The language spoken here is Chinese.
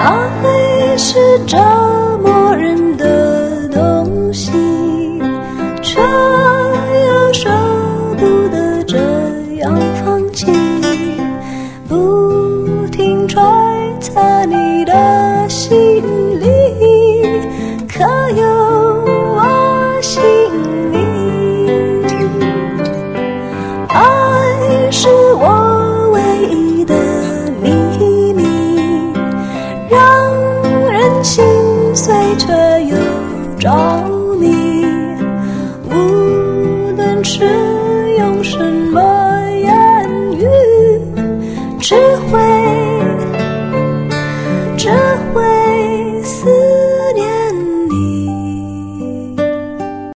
爱是折磨人的东西，却又舍不得这样放弃，不停揣测你的心里，可有我心里。爱是我唯一的秘密，让人心碎却又着迷，无论是用什么言语，只会